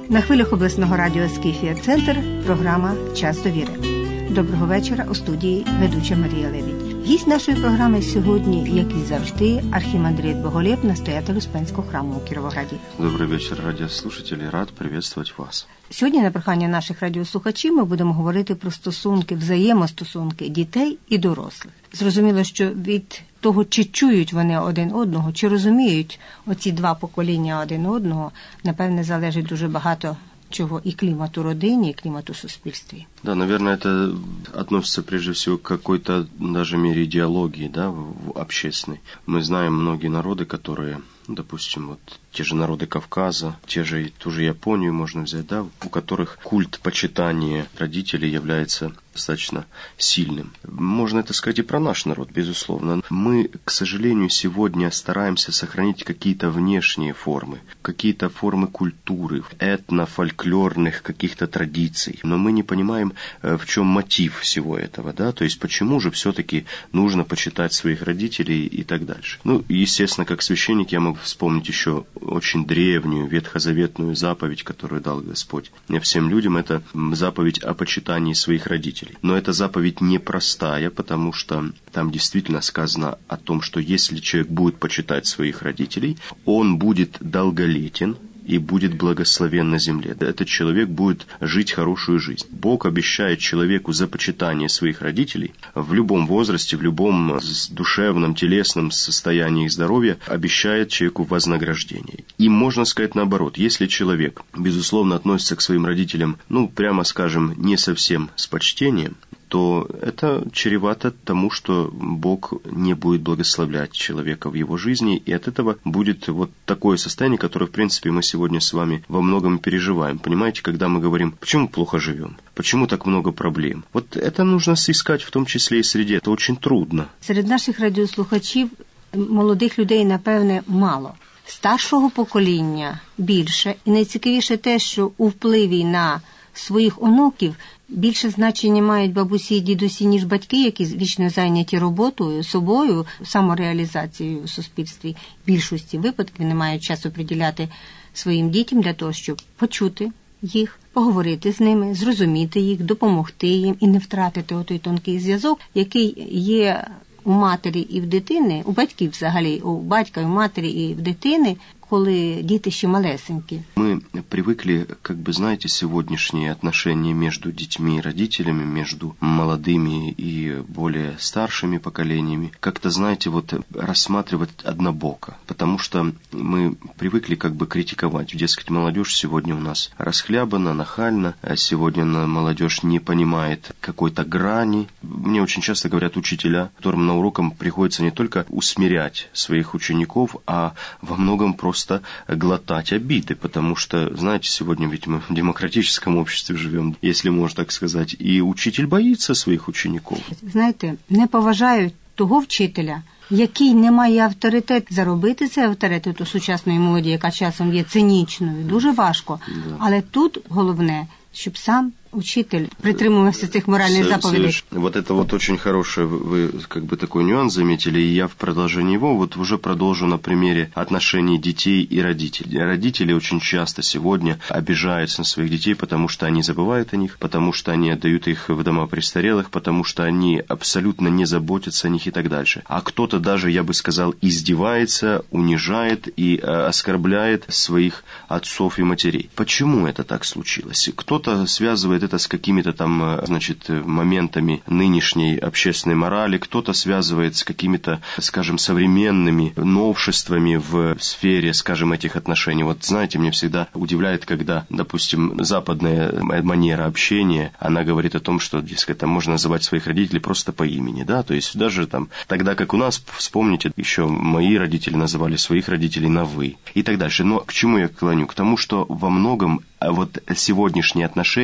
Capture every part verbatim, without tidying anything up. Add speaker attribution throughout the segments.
Speaker 1: На хвилях обласного радіо «Скіфія Центр» програма «Час довіри». Доброго вечора, у студії ведуча Марія Левіть. Гість нашої програми сьогодні, як і завжди, архімандрит Боголєб, настоятель Успенського храму у Кіровограді.
Speaker 2: Добрий вечір, радіослушателі. Рад привітати вас.
Speaker 1: Сьогодні на прохання наших радіослухачів ми будемо говорити про стосунки, взаємостосунки дітей і дорослих. Зрозуміло, що від того, чи чують вони один одного, чи розуміють оці два покоління один одного, напевне, залежить дуже багато чего и климату родине, и климату в суспільстві.
Speaker 2: Да, наверное, это относится прежде всего к какой-то даже мере идеологии, да, общественной. Мы знаем многие народы, которые, допустим, вот те же народы Кавказа, те же, ту же Японию можно взять, да, у которых культ почитания родителей является достаточно сильным. Можно это сказать и про наш народ, безусловно. Мы, к сожалению, сегодня стараемся сохранить какие-то внешние формы, какие-то формы культуры, этно-фольклорных каких-то традиций. Но мы не понимаем, в чем мотив всего этого, да, то есть почему же все-таки нужно почитать своих родителей и так дальше. Ну, естественно, как священник я могу вспомнить еще очень древнюю ветхозаветную заповедь, которую дал Господь всем людям, это заповедь о почитании своих родителей. Но эта заповедь непростая, потому что там действительно сказано о том, что если человек будет почитать своих родителей, он будет долголетен и будет благословен на земле. Этот человек будет жить хорошую жизнь. Бог обещает человеку за почитание своих родителей в любом возрасте, в любом душевном, телесном состоянии их здоровья, обещает человеку вознаграждение. И можно сказать наоборот, если человек, безусловно, относится к своим родителям, ну, прямо скажем, не совсем с почтением, то это чревато тому, что Бог не будет благословлять человека в его жизни, и от этого будет вот такое состояние, которое, в принципе, мы сегодня с вами во многом переживаем. Понимаете, когда мы говорим, почему плохо живем, почему так много проблем. Вот это нужно искать в том числе и среди. Это очень трудно.
Speaker 1: Серед наших радіослухачів молодих людей, напевне, мало. Старшого покоління більше. І найцікавіше те, що у впливі на своїх онуків більше значення мають бабусі і дідусі, ніж батьки, які вічно зайняті роботою, собою, самореалізацією у суспільстві. В більшості випадків не мають часу приділяти своїм дітям для того, щоб почути їх, поговорити з ними, зрозуміти їх, допомогти їм і не втратити отой тонкий зв'язок, який є у матері і в дитини, у батьків взагалі, у батька і у матері і в дитини, коли діти ще малесенькі.
Speaker 2: Мы привыкли, как бы, знаете, сегодняшние отношения между детьми и родителями, между молодыми и более старшими поколениями, как-то, знаете, вот рассматривать однобоко, потому что мы привыкли как бы критиковать. Дескать, молодежь сегодня у нас расхлябана, нахальна, а сегодня молодежь не понимает какой-то грани. Мне очень часто говорят учителя, которым на урокам приходится не только усмирять своих учеников, а во многом просто просто глотать обиды, потому что, знаете, сегодня ведь мы в демократическом обществе живем, если можно так сказать, и учитель боится своїх учеників.
Speaker 1: Знаєте, не поважають того вчителя, який не має авторитет. Заробити цей авторитет у сучасної молоді, яка часом є цинічною, дуже важко. Да. Але тут головне, щоб сам учитель притримувався цих моральных заповедей.
Speaker 2: Вот это вот очень хорошее, вы как бы такой нюанс заметили, и я в продолжении его вот уже продолжу на примере отношений детей и родителей. Родители очень часто сегодня обижаются на своих детей, потому что они забывают о них, потому что они отдают их в дома престарелых, потому что они абсолютно не заботятся о них и так дальше. А кто-то даже, я бы сказал, издевается, унижает и э, оскорбляет своих отцов и матерей. Почему это так случилось? Кто-то связывает это с какими-то там, значит, моментами нынешней общественной морали, кто-то связывает с какими-то, скажем, современными новшествами в сфере, скажем, этих отношений. Вот, знаете, мне всегда удивляет, когда, допустим, западная манера общения, она говорит о том, что, дескать, там можно называть своих родителей просто по имени, да, то есть даже там, тогда как у нас, вспомните, еще мои родители называли своих родителей на «вы» и так дальше. Но к чему я клоню? К тому, что во многом вот сегодняшние отношения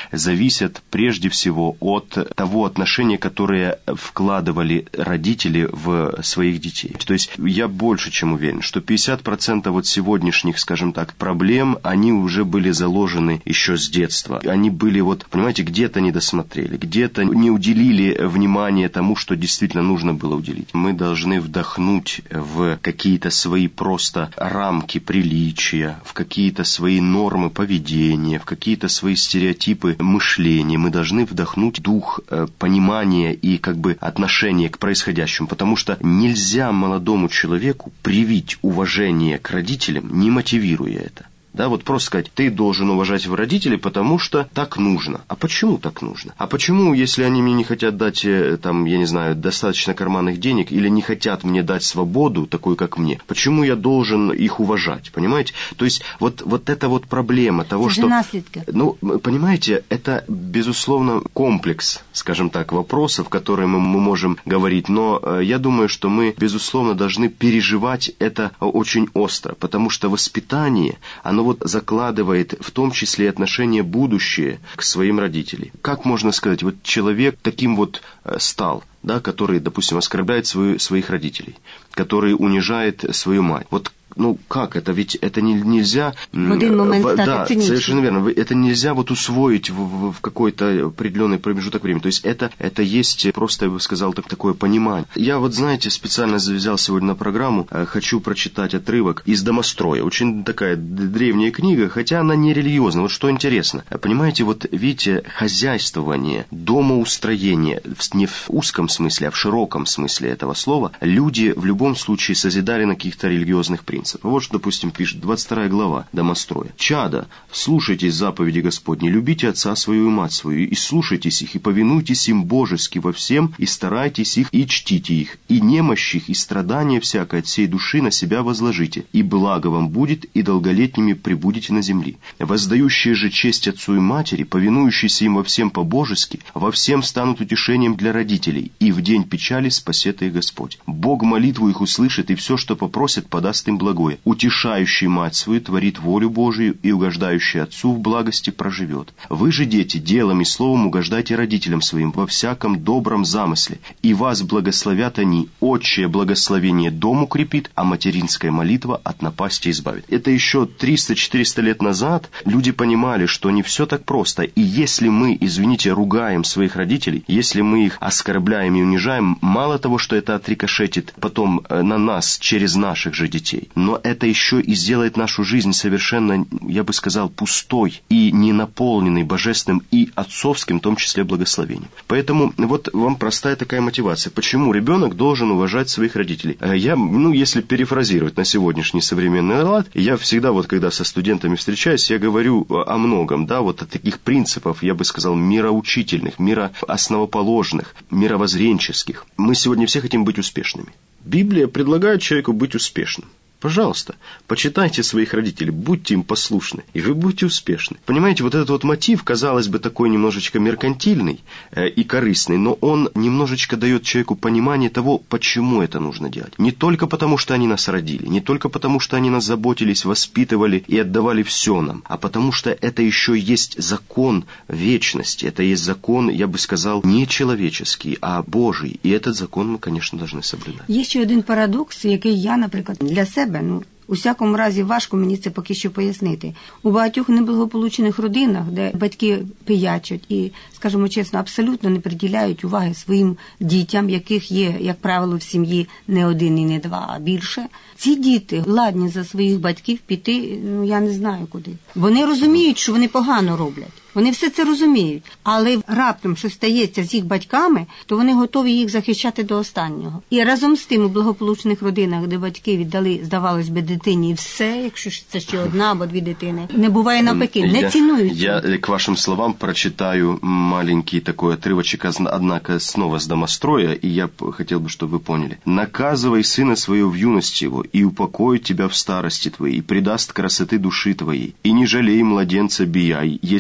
Speaker 2: зависят прежде всего от того отношения, которое вкладывали родители в своих детей. То есть я больше чем уверен, что пятьдесят процентов вот сегодняшних, скажем так, проблем, они уже были заложены еще с детства. Они были вот, понимаете, где-то не досмотрели, где-то не уделили внимания тому, что действительно нужно было уделить. Мы должны вдохнуть в какие-то свои просто рамки приличия, в какие-то свои нормы поведения, в какие-то свои стереотипы мышления. Мы должны вдохнуть дух э, понимания и как бы отношения к происходящему, потому что нельзя молодому человеку привить уважение к родителям, не мотивируя это. Да, вот просто сказать, ты должен уважать родителей, потому что так нужно. А почему так нужно? А почему, если они мне не хотят дать, там, я не знаю, достаточно карманных денег, или не хотят мне дать свободу, такую, как мне, почему я должен их уважать, понимаете? То есть, вот, вот это вот проблема того, что...
Speaker 1: наследки.
Speaker 2: Ну, понимаете, это, безусловно, комплекс, скажем так, вопросов, которые мы, мы можем говорить, но э, я думаю, что мы, безусловно, должны переживать это очень остро, потому что воспитание, оно вот закладывает в том числе отношение будущее к своим родителям. Как можно сказать, вот человек таким вот стал, да, который, допустим, оскорбляет свою, своих родителей, который унижает свою мать. Вот ну, как это? Ведь это не, нельзя...
Speaker 1: В один момент
Speaker 2: в,
Speaker 1: стать
Speaker 2: да,
Speaker 1: оценить.
Speaker 2: Совершенно верно. Это нельзя вот усвоить в, в, в какой-то определенный промежуток времени. То есть это, это есть просто, я бы сказал, так, такое понимание. Я вот, знаете, специально завязал сегодня на программу, хочу прочитать отрывок из «Домостроя». Очень такая древняя книга, хотя она не религиозная. Вот что интересно. Понимаете, вот видите, хозяйствование, домоустроение, не в узком смысле, а в широком смысле этого слова, люди в любом случае созидали на каких-то религиозных принципах. Вот что, допустим, пишет двадцать вторая глава «Домостроя». «Чадо, слушайтесь заповеди Господней, любите отца свою и мать свою, и слушайтесь их, и повинуйтесь им божески во всем, и старайтесь их, и чтите их, и немощь их, и страдания всякое от всей души на себя возложите, и благо вам будет, и долголетними пребудете на земле. Воздающие же честь отцу и матери, повинующиеся им во всем по-божески, во всем станут утешением для родителей, и в день печали спасет их Господь. Бог молитву их услышит, и все, что попросят, подаст им благое. Утешающий мать свою творит волю Божию, и угождающий отцу в благости проживет. Вы же, дети, делом и словом угождайте родителям своим во всяком добром замысле, и вас благословят они. Отчее благословение дом укрепит, а материнская молитва от напасти избавит». Это еще триста-четыреста лет назад люди понимали, что не все так просто, и если мы, извините, ругаем своих родителей, если мы их оскорбляем и унижаем, мало того, что это отрикошетит потом на нас через наших же детей, но это еще и сделает нашу жизнь совершенно, я бы сказал, пустой и не наполненной божественным и отцовским, в том числе, благословением. Поэтому вот вам простая такая мотивация. Почему ребенок должен уважать своих родителей? Я, ну, если перефразировать на сегодняшний современный лад, я всегда вот, когда со студентами встречаюсь, я говорю о многом, да, вот о таких принципах, я бы сказал, мироучительных, мироосновоположных, мировоззренческих. Мы сегодня все хотим быть успешными. Библия предлагает человеку быть успешным. Пожалуйста, почитайте своих родителей, будьте им послушны, и вы будете успешны. Понимаете, вот этот вот мотив, казалось бы, такой немножечко меркантильный э, и корыстный, но он немножечко дает человеку понимание того, почему это нужно делать. Не только потому, что они нас родили, не только потому, что они нас заботились, воспитывали и отдавали все нам, а потому что это еще есть закон вечности, это есть закон, я бы сказал, не человеческий, а Божий, і этот закон ми, конечно, должны соблюдати.
Speaker 1: Є ще один парадокс, який я, наприклад, для себе, ну, у всякому разі важко мені це поки що пояснити. У багатьох неблагополучених родинах, де батьки пиячать і, скажімо чесно, абсолютно не приділяють уваги своїм дітям, яких є, як правило, в сім'ї не один і не два, а більше, ці діти ладні за своїх батьків піти, ну, я не знаю куди. Вони розуміють, що вони погано роблять. Вони все це розуміють, але раптом, що стається з їх батьками, то вони готові їх захищати до останнього. І разом з тим у благополучних родинах, де батьки віддали, здавалось би, дитині все, якщо це ще одна або дві дитини, не буває навпаки, не цінують.
Speaker 2: Я, я к вашим словам прочитаю маленький такой отрывочек, однако снова с «Домостроя», и я хотел бы, чтобы вы поняли. «Наказывай сына своего в юности его, и упокоит тебя в старости твоей, и предаст красоты души твоей, и не жалей младенца бияй, если же зло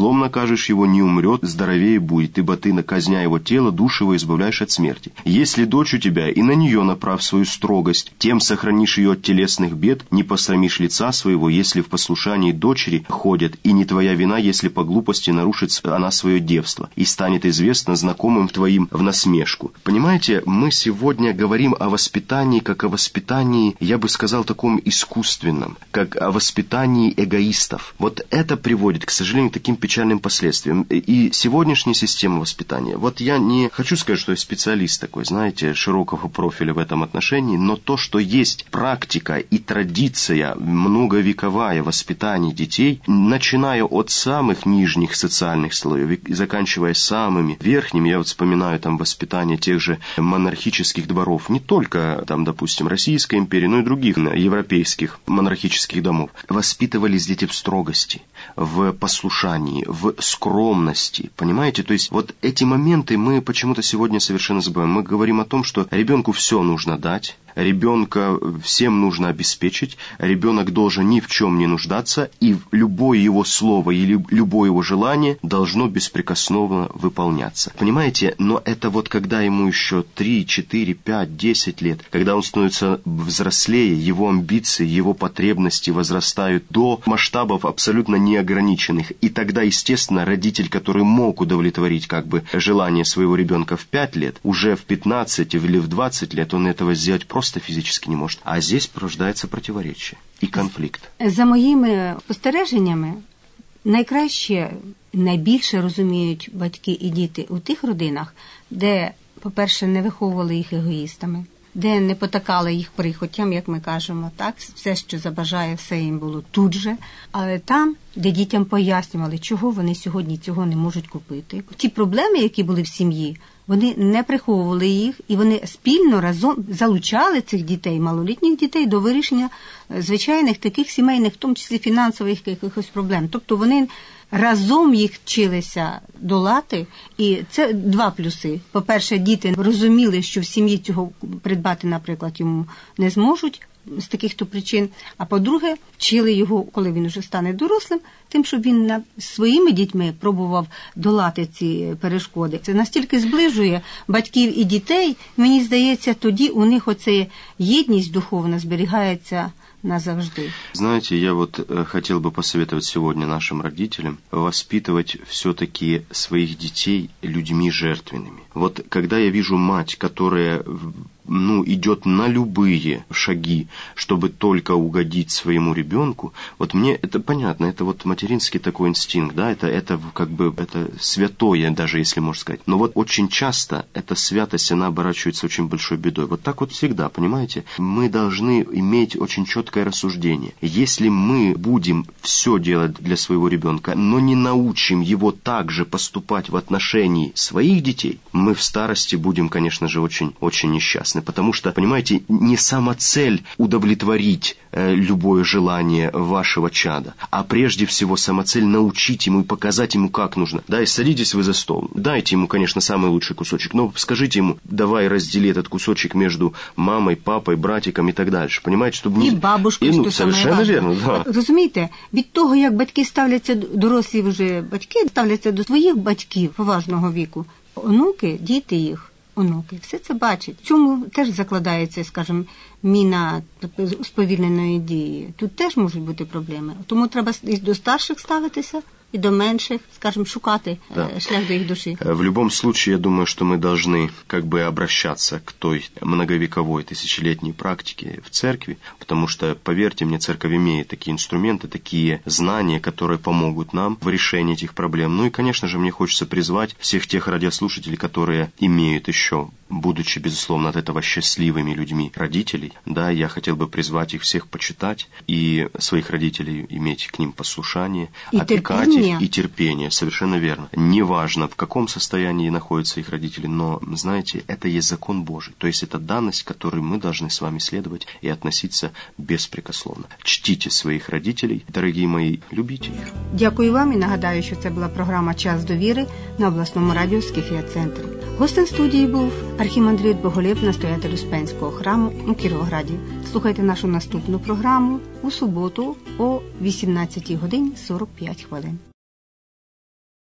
Speaker 2: злом накажешь его, не умрет, здоровее будет, ибо ты, наказня его тело, душу его избавляешь от смерти. Если дочь у тебя, и на нее направь свою строгость, тем сохранишь ее от телесных бед, не посрамишь лица своего, если в послушании дочери ходят, и не твоя вина, если по глупости нарушит она свое девство, и станет известно знакомым твоим в насмешку». Понимаете, мы сегодня говорим о воспитании, как о воспитании, я бы сказал, таком искусственном, как о воспитании эгоистов. Вот это приводит, к сожалению, к таким печальным последствиям. И сегодняшняя система воспитания, вот я не хочу сказать, что я специалист такой, знаете, широкого профиля в этом отношении, но то, что есть практика и традиция многовековая воспитания детей, начиная от самых нижних социальных слоев и заканчивая самыми верхними, я вот вспоминаю там воспитание тех же монархических дворов, не только там, допустим, Российской империи, но и других европейских монархических домов, воспитывались дети в строгости, в послушании, в скромности, понимаете? То есть вот эти моменты мы почему-то сегодня совершенно забываем. Мы говорим о том, что ребенку все нужно дать, ребенка всем нужно обеспечить, ребенок должен ни в чем не нуждаться, и любое его слово или любое его желание должно беспрекословно выполняться. Понимаете, но это вот когда ему еще три, четыре, пять, десять лет, когда он становится взрослее, его амбиции, его потребности возрастают до масштабов абсолютно неограниченных. И тогда, естественно, родитель, который мог удовлетворить как бы желание своего ребенка в пять лет, уже в пятнадцать или в двадцать лет он этого сделать просто просто фізично не може. А здесь порождається противоречие і конфлікт.
Speaker 1: За моїми спостереженнями, найкраще, найбільше розуміють батьки і діти у тих родинах, де, по-перше, не виховували їх егоїстами, де не потакали їх прихотям, як ми кажемо, так, все, що забажає, все їм було тут же, але там, де дітям пояснювали, чого вони сьогодні цього не можуть купити. Ті проблеми, які були в сім'ї, вони не приховували їх, і вони спільно разом залучали цих дітей, малолітніх дітей, до вирішення звичайних таких сімейних, в тому числі фінансових якихось проблем. Тобто вони разом їх вчилися долати, і це два плюси. По-перше, діти розуміли, що в сім'ї цього придбати, наприклад, йому не зможуть з таких-то причин, а по-друге, вчили його, коли він вже стане дорослим, тим, що він над своїми дітьми пробував долати ці перешкоди. Це настільки зближує батьків і дітей, мені здається, тоді у них оця єдність духовна зберігається назавжди.
Speaker 2: Знаете, я вот э, хотел бы посоветовать сегодня нашим родителям воспитывать все-таки своих детей людьми жертвенными. Вот когда я вижу мать, которая ну, идет на любые шаги, чтобы только угодить своему ребенку, вот мне это понятно, это вот материнский такой инстинкт, да, это, это как бы это святое, даже если можно сказать. Но вот очень часто эта святость, она оборачивается очень большой бедой. Вот так вот всегда, понимаете? Мы должны иметь очень четкое рассуждение. Если мы будем все делать для своего ребенка, но не научим его также поступать в отношении своих детей, мы в старости будем, конечно же, очень, очень несчастны. Потому что, понимаете, не сама цель удовлетворить э, любое желание вашего чада, а прежде всего сама цель научить ему и показать ему, как нужно. Да, и садитесь вы за стол, дайте ему, конечно, самый лучший кусочек, но скажите ему, давай раздели этот кусочек между мамой, папой, братиком и так дальше. Понимаете, чтобы...
Speaker 1: І бабушкою,
Speaker 2: ну, совершенно верно, да.
Speaker 1: Розумієте, від того, як батьки ставляться, дорослі вже батьки ставляться до своїх батьків поважного віку, онуки, діти їх, онуки, все це бачать. В цьому теж закладається, скажімо, міна сповільненої дії. Тут теж можуть бути проблеми. Тому треба і до старших ставитися, и до меньших, скажем, шукати да. шлях до их души.
Speaker 2: В любом случае, я думаю, что мы должны как бы обращаться к той многовековой, тысячелетней практике в церкви, потому что, поверьте мне, церковь имеет такие инструменты, такие знания, которые помогут нам в решении этих проблем. Ну и, конечно же, мне хочется призвать всех тех радиослушателей, которые имеют еще, будучи, безусловно, от этого счастливыми людьми родителей, да, я хотел бы призвать их всех почитать и своих родителей иметь к ним послушание,
Speaker 1: и
Speaker 2: опекать
Speaker 1: терпение.
Speaker 2: их и терпение, совершенно верно. Неважно, в каком состоянии находятся их родители, но, знаете, это есть закон Божий, то есть это данность, которой мы должны с вами следовать и относиться беспрекословно. Чтите своих родителей, дорогие мои, любите их.
Speaker 1: Дякую вам і нагадаю, що це була програма «Час довіри» на обласному радіо «Скіфія-центр». Гостем студії був архімандрит Боголєб, настоятель Успенського храму у Кіровограді. Слухайте нашу наступну програму у суботу о вісімнадцятій годині сорок п'ять хвилин.